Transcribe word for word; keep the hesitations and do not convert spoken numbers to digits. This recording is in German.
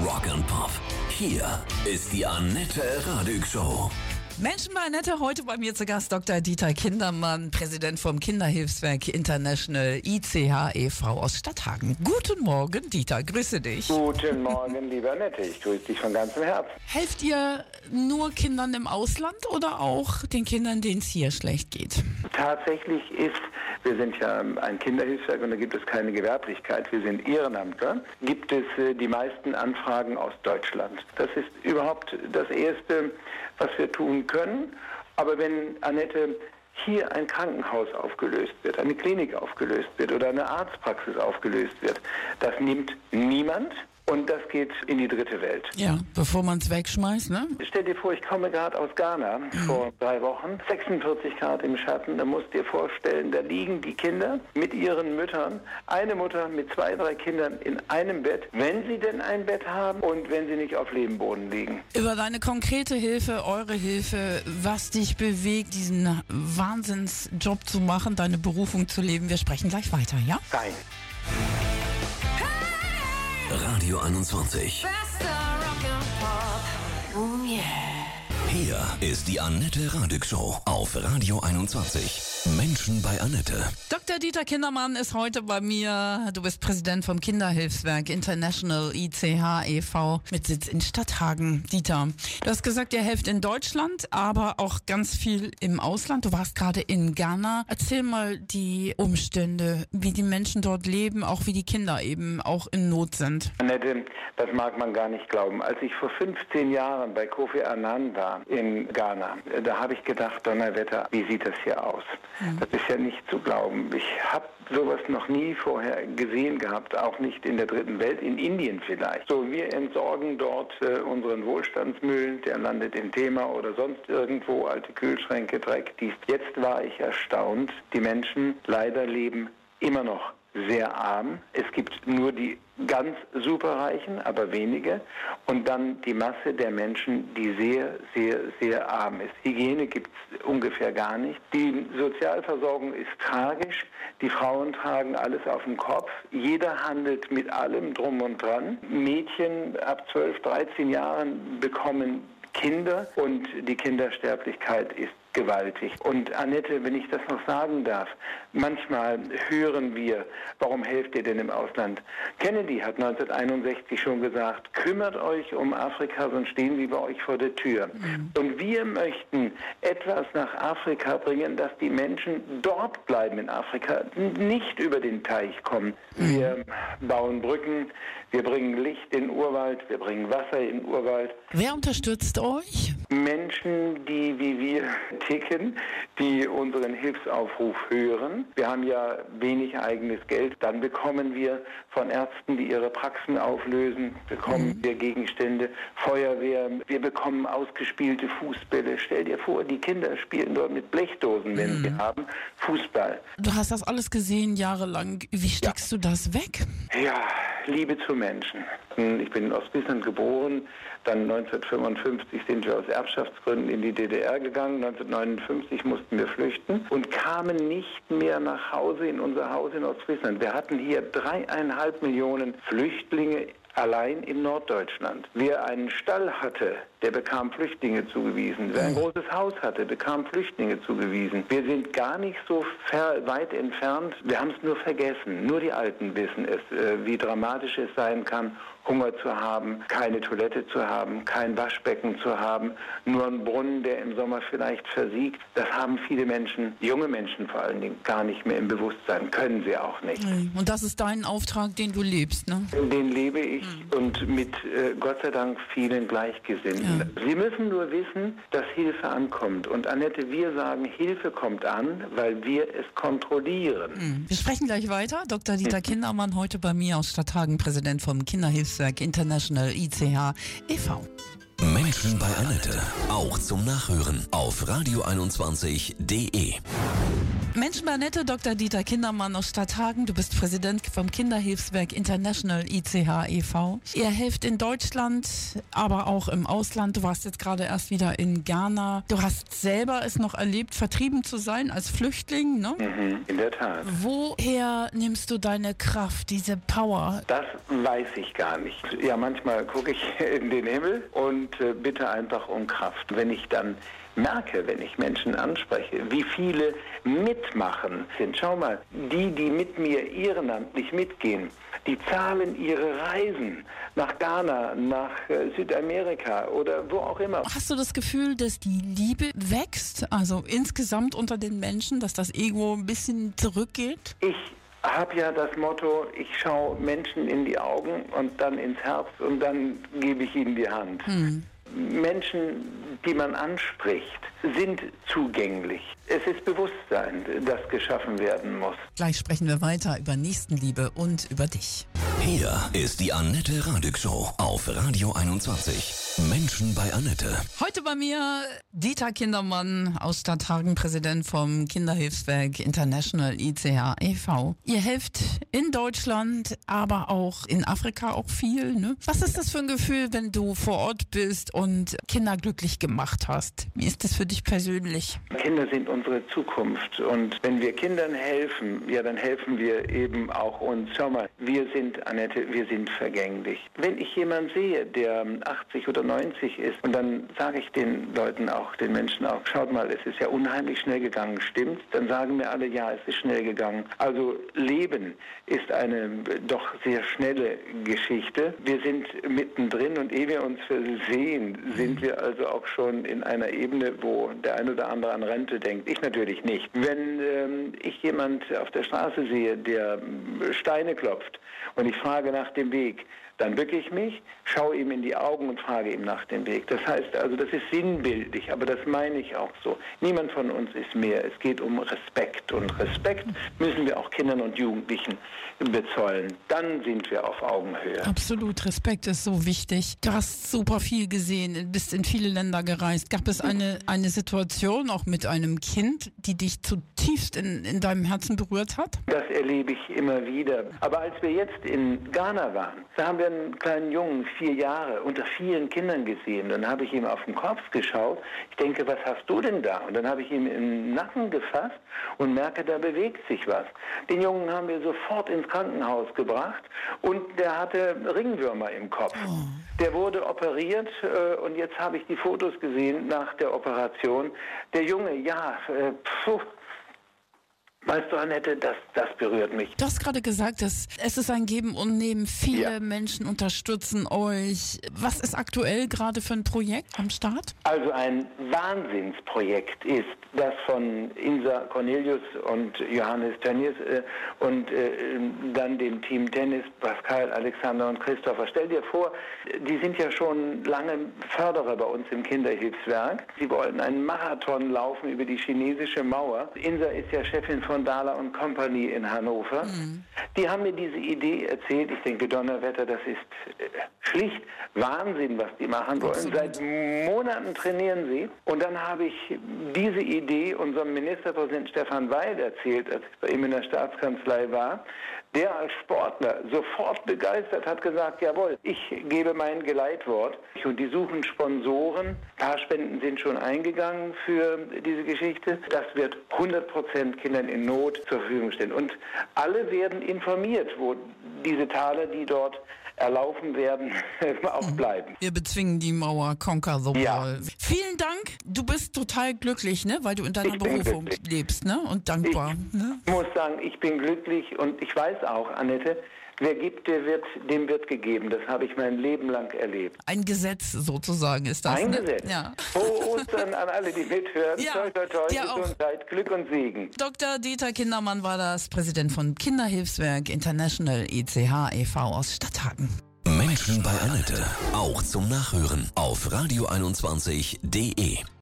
Rock and Pop. Hier ist die Annette Radig Show. Menschen bei Annette, heute bei mir zu Gast Doktor Dieter Kindermann, Präsident vom Kinderhilfswerk International I C H e V aus Stadthagen. Guten Morgen, Dieter, grüße dich. Guten Morgen, liebe Annette, ich grüße dich von ganzem Herzen. Helft ihr nur Kindern im Ausland oder auch den Kindern, denen es hier schlecht geht? Tatsächlich ist, wir sind ja ein Kinderhilfswerk und da gibt es keine Gewerblichkeit, wir sind Ehrenamtler, gibt es äh, die meisten Anfragen aus Deutschland. Das ist überhaupt das Erste, was wir tun können. Aber wenn, Annette, hier ein Krankenhaus aufgelöst wird, eine Klinik aufgelöst wird oder eine Arztpraxis aufgelöst wird, das nimmt niemand. Und das geht in die dritte Welt. Ja, bevor man es wegschmeißt, ne? Stell dir vor, ich komme gerade aus Ghana mhm. vor drei Wochen, sechsundvierzig Grad im Schatten. Da musst du dir vorstellen, da liegen die Kinder mit ihren Müttern, eine Mutter mit zwei, drei Kindern in einem Bett, wenn sie denn ein Bett haben und wenn sie nicht auf Lebenboden liegen. Über deine konkrete Hilfe, eure Hilfe, was dich bewegt, diesen Wahnsinnsjob zu machen, deine Berufung zu leben, wir sprechen gleich weiter, ja? Nein. Radio einundzwanzig. Bester Rock'n'Pop. Oh yeah. Hier ist die Annette Radig Show auf Radio einundzwanzig. Menschen bei Annette. Doktor Dieter Kindermann ist heute bei mir. Du bist Präsident vom Kinderhilfswerk International I C H e V mit Sitz in Stadthagen. Dieter, du hast gesagt, ihr helft in Deutschland, aber auch ganz viel im Ausland. Du warst gerade in Ghana. Erzähl mal die Umstände, wie die Menschen dort leben, auch wie die Kinder eben auch in Not sind. Annette, das mag man gar nicht glauben. Als ich vor fünfzehn Jahren bei Kofi Annan war in Ghana, da habe ich gedacht, Donnerwetter, wie sieht das hier aus? Mhm. Das ist ja nicht zu glauben. Ich habe sowas noch nie vorher gesehen gehabt, auch nicht in der dritten Welt, in Indien vielleicht. So, wir entsorgen dort äh, unseren Wohlstandsmüll, der landet in Thema oder sonst irgendwo, alte Kühlschränke, Dreck, dies. Jetzt war ich erstaunt, die Menschen leider leben immer noch sehr arm. Es gibt nur die ganz Superreichen, aber wenige. Und dann die Masse der Menschen, die sehr, sehr, sehr arm ist. Hygiene gibt es ungefähr gar nicht. Die Sozialversorgung ist tragisch. Die Frauen tragen alles auf dem Kopf. Jeder handelt mit allem drum und dran. Mädchen ab zwölf, dreizehn Jahren bekommen Kinder und die Kindersterblichkeit ist gewaltig. Und Annette, wenn ich das noch sagen darf, manchmal hören wir, warum helft ihr denn im Ausland? Kennedy hat neunzehnhunderteinundsechzig schon gesagt, kümmert euch um Afrika, sonst stehen wir bei euch vor der Tür. Mhm. Und wir möchten etwas nach Afrika bringen, dass die Menschen dort bleiben in Afrika, nicht über den Teich kommen. Mhm. Wir bauen Brücken, wir bringen Licht in den Urwald, wir bringen Wasser in den Urwald. Wer unterstützt euch? Menschen, die wie wir ticken, die unseren Hilfsaufruf hören. Wir haben ja wenig eigenes Geld. Dann bekommen wir von Ärzten, die ihre Praxen auflösen, bekommen mhm. wir Gegenstände, Feuerwehr. Wir bekommen ausgespielte Fußbälle. Stell dir vor, die Kinder spielen dort mit Blechdosen, wenn mhm. sie haben, Fußball. Du hast das alles gesehen jahrelang. Wie steckst ja. du das weg? Ja, Liebe zu Menschen. Ich bin in Ostfriesland geboren, dann neunzehnhundertfünfundfünfzig sind wir aus Erbschaftsgründen in die D D R gegangen, neunzehnhundertneunundfünfzig mussten wir flüchten und kamen nicht mehr nach Hause in unser Haus in Ostfriesland. Wir hatten hier dreieinhalb Millionen Flüchtlinge allein in Norddeutschland. Wer einen Stall hatte, der bekam Flüchtlinge zugewiesen. Wer ein großes Haus hatte, bekam Flüchtlinge zugewiesen. Wir sind gar nicht so weit entfernt. Wir haben es nur vergessen. Nur die Alten wissen es, wie dramatisch es sein kann, Hunger zu haben, keine Toilette zu haben, kein Waschbecken zu haben, nur einen Brunnen, der im Sommer vielleicht versiegt. Das haben viele Menschen, junge Menschen vor allen Dingen, gar nicht mehr im Bewusstsein. Können sie auch nicht. Und das ist dein Auftrag, den du lebst, ne? Den lebe ich mhm. und mit äh, Gott sei Dank vielen Gleichgesinnten. Ja. Sie müssen nur wissen, dass Hilfe ankommt. Und Annette, wir sagen, Hilfe kommt an, weil wir es kontrollieren. Mhm. Wir sprechen gleich weiter. Doktor Dieter Kindermann heute bei mir aus Stadthagen, Präsident vom Kinderhilfswerk International I C H e V. Menschen bei Annette. Auch zum Nachhören auf radio einundzwanzig punkt de. Menschen bei Annette, Doktor Dieter Kindermann aus Stadthagen. Du bist Präsident vom Kinderhilfswerk International I C H e V. Ihr helft in Deutschland, aber auch im Ausland. Du warst jetzt gerade erst wieder in Ghana. Du hast selber es noch erlebt, vertrieben zu sein als Flüchtling, ne? Mhm, in der Tat. Woher nimmst du deine Kraft, diese Power? Das weiß ich gar nicht. Ja, manchmal gucke ich in den Himmel und äh, bitte einfach um Kraft. Wenn ich dann merke, wenn ich Menschen anspreche, wie viele mitmachen sind. Schau mal, die, die mit mir ehrenamtlich mitgehen, die zahlen ihre Reisen nach Ghana, nach äh, Südamerika oder wo auch immer. Hast du das Gefühl, dass die Liebe wächst, also insgesamt unter den Menschen, dass das Ego ein bisschen zurückgeht? Ich habe ja das Motto, ich schaue Menschen in die Augen und dann ins Herz und dann gebe ich ihnen die Hand. Hm. Menschen, die man anspricht, sind zugänglich. Es ist Bewusstsein, das geschaffen werden muss. Gleich sprechen wir weiter über Nächstenliebe und über dich. Hier ist die Annette Radig Show auf Radio einundzwanzig. Menschen bei Annette. Heute bei mir Dieter Kindermann aus Stadthagen, Präsident vom Kinderhilfswerk International I C H e V. Ihr helft in Deutschland, aber auch in Afrika auch viel, ne? Was ist das für ein Gefühl, wenn du vor Ort bist und Kinder glücklich gemacht hast? Wie ist das für dich persönlich? Kinder sind unsere Zukunft und wenn wir Kindern helfen, ja, dann helfen wir eben auch uns. Schau mal, wir sind, Annette, wir sind vergänglich. Wenn ich jemanden sehe, der achtzig oder neunzig ist und dann sage ich den Leuten auch, den Menschen auch, schaut mal, es ist ja unheimlich schnell gegangen, stimmt's? Dann sagen mir alle, ja, es ist schnell gegangen. Also Leben ist eine doch sehr schnelle Geschichte. Wir sind mittendrin und ehe wir uns versehen, sind wir also auch schon in einer Ebene, wo der ein oder andere an Rente denkt. Ich natürlich nicht. Wenn ähm, ich jemand auf der Straße sehe, der Steine klopft und ich frage nach dem Weg, dann bücke ich mich, schaue ihm in die Augen und frage ihm nach dem Weg. Das heißt also, das ist sinnbildlich, aber das meine ich auch so. Niemand von uns ist mehr. Es geht um Respekt und Respekt müssen wir auch Kindern und Jugendlichen bezollen. Dann sind wir auf Augenhöhe. Absolut, Respekt ist so wichtig. Du hast super viel gesehen, bist in viele Länder gereist. Gab es eine, eine Situation, auch mit einem Kind, die dich zutiefst in, in deinem Herzen berührt hat? Das erlebe ich immer wieder. Aber als wir jetzt in Ghana waren, da haben wir einen kleinen Jungen, vier Jahre, unter vielen Kindern gesehen. Dann habe ich ihm auf den Kopf geschaut. Ich denke, was hast du denn da? Und dann habe ich ihm im Nacken gefasst und merke, da bewegt sich was. Den Jungen haben wir sofort ins Krankenhaus gebracht und der hatte Ringwürmer im Kopf. Oh. Der wurde operiert äh, und jetzt habe ich die Fotos gesehen nach der Operation. Der Junge, ja, äh, pfuh. Weißt du, Annette, das, das berührt mich. Du hast gerade gesagt, dass es ist ein Geben und Nehmen. Viele ja. Menschen unterstützen euch. Was ist aktuell gerade für ein Projekt am Start? Also ein Wahnsinnsprojekt ist das von Insa Cornelius und Johannes Tönnies äh, und äh, dann dem Team Tennis, Pascal, Alexander und Christopher. Stell dir vor, die sind ja schon lange Förderer bei uns im Kinderhilfswerk. Sie wollten einen Marathon laufen über die chinesische Mauer. Insa ist ja Chefin von Dahler und Company in Hannover. Mhm. Die haben mir diese Idee erzählt. Ich denke, Donnerwetter, das ist äh, schlicht Wahnsinn, was die machen wollen. Absolut. Seit Monaten trainieren sie. Und dann habe ich diese Idee unserem Ministerpräsidenten Stefan Weil erzählt, als ich bei ihm in der Staatskanzlei war. Der als Sportler sofort begeistert hat gesagt, jawohl, ich gebe mein Geleitwort. Und die suchen Sponsoren. Ein paar Spenden sind schon eingegangen für diese Geschichte. Das wird hundert Prozent Kindern in Not zur Verfügung stellen. Und alle werden informiert, wo diese Taler, die dort erlaufen werden, auch bleiben. Wir bezwingen die Mauer, conquer the wall. Ja. Vielen Dank. Du bist total glücklich, ne, weil du in deiner Berufung lebst, ne, und dankbar. Ich ne? muss sagen, ich bin glücklich und ich weiß auch, Annette, wer gibt, der wird, dem wird gegeben. Das habe ich mein Leben lang erlebt. Ein Gesetz sozusagen ist das. Ein ne? Gesetz. Ja. Frohe Ostern an alle, die mithören. Ja, toi, toi, toi, dir auch. Gesundheit, Glück und Segen. Doktor Dieter Kindermann war das, Präsident von Kinderhilfswerk International I C H e V aus Stadthagen. Menschen bei Annette. Auch zum Nachhören auf radio einundzwanzig punkt de.